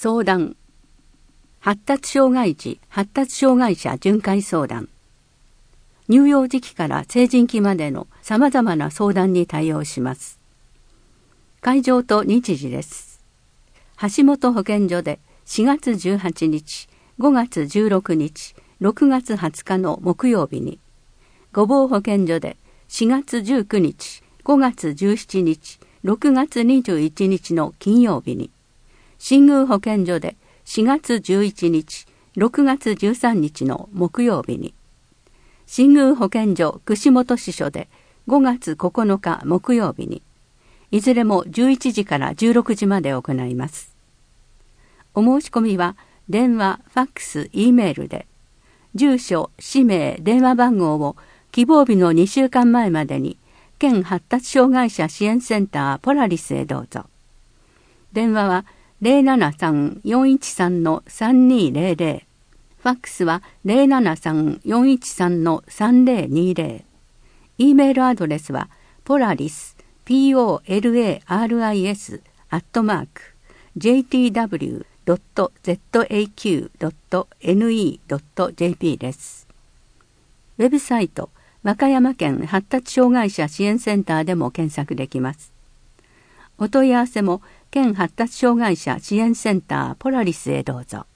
相談。発達障害児・発達障害者巡回相談。乳幼児期から成人期までのさまざまな相談に対応します。会場と日時です。橋本保健所で4月18日、5月16日、6月20日の木曜日に、御坊保健所で4月19日、5月17日、6月21日の金曜日に、新宮保健所で4月11日、6月13日の木曜日に、新宮保健所串本支所で5月9日木曜日に、いずれも11時から16時まで行います。お申し込みは電話、ファックス、Eメールで、住所、氏名、電話番号を希望日の2週間前までに、県発達障害者支援センターポラリスへどうぞ。電話は 073-413-3200、ファックスは 073-413-3020、Eメールアドレスはポラリス、polaris.jtw.zaq.ne.jp です。ウェブサイト和歌山県発達障害者支援センターでも検索できます。お問い合わせも県発達障害者支援センターポラリスへどうぞ。